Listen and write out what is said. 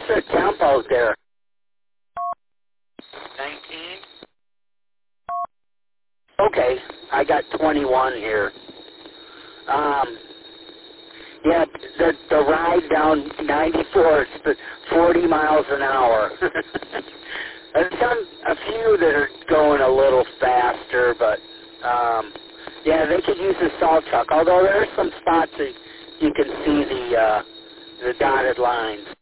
the temp out there? 19. Okay, I got 21 here. Yeah, the ride down 94 is 40 miles an hour. There's a few that are going a little faster, but yeah, they could use a salt truck. Although there are some spots that you can see the dotted lines.